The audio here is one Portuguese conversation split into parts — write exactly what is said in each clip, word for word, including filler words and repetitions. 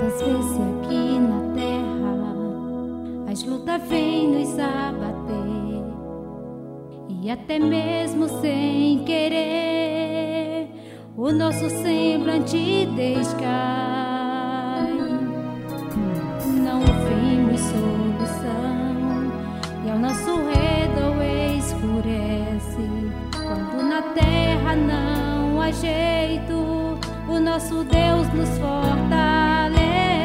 Quantas vezes aqui na terra as lutas vêm nos abater, e até mesmo sem querer o nosso semblante descai. Não vemos solução e ao nosso redor escurece. Quando na terra não há jeito, o nosso Deus nos fortalece.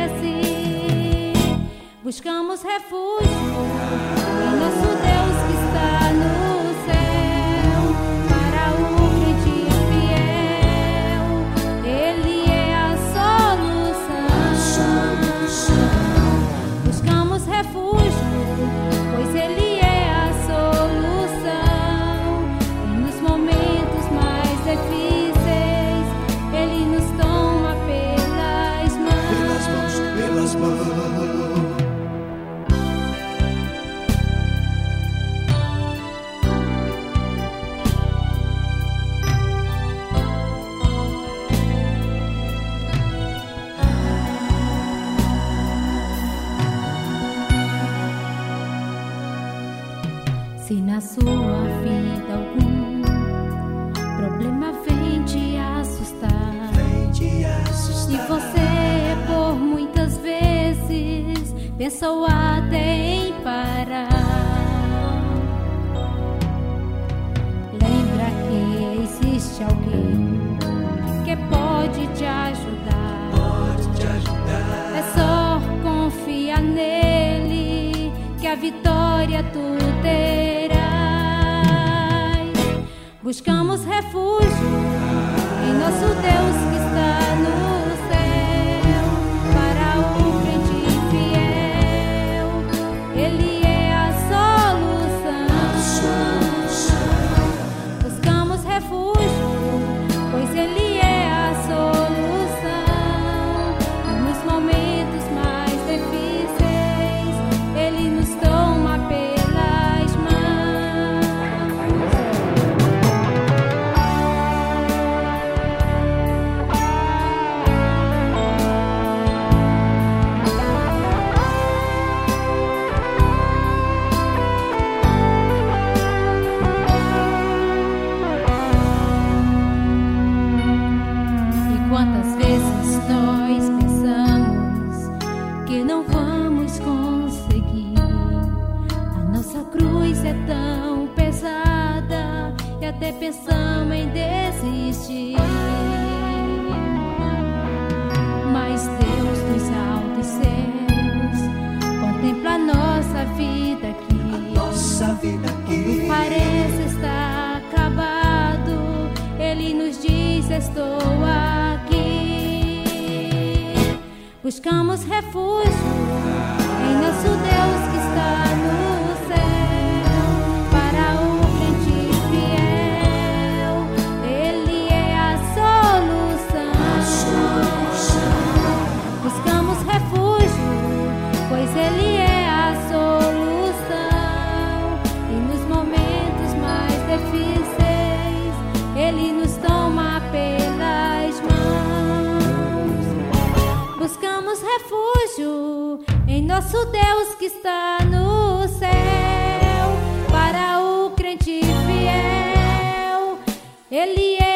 Buscamos refúgio em nosso Deus que está no céu. Para o crente fiel, Ele é a solução. Buscamos refúgio, pois Ele é a solução. E nos momentos mais difíceis, Ele nos toma pelas mãos. Pelas mãos, pelas mãos. Se na sua vida algum problema vem te assustar, Vem te assustar. e você por muitas vezes pensou até em parar, lembra que existe alguém que pode te ajudar. Pode te ajudar. É só confiar nele que a vitória tu terás. Buscamos refúgio em nosso Deus que está no céu. Para o crente fiel, Ele é a solução. Buscamos refúgio, pois Ele é a solução. E nos momentos mais difíceis, Ele nos toma pelas mãos. E quantas vezes nós pensamos que não vamos conseguir? A nossa cruz é tão pesada e até pensamos em desistir. Mas Deus dos altos céus contempla a nossa vida aqui. Nossa vida aqui. Parece estar acabado, Ele nos diz: estou aqui. Buscamos refúgio em nosso Deus que está no céu. Para o crente fiel, Ele é a solução. Buscamos refúgio, pois Ele é a solução. E nos momentos mais difíceis, Ele nos toma pelas mãos. Buscamos refúgio em nosso Deus que está no céu. Para o crente fiel, Ele é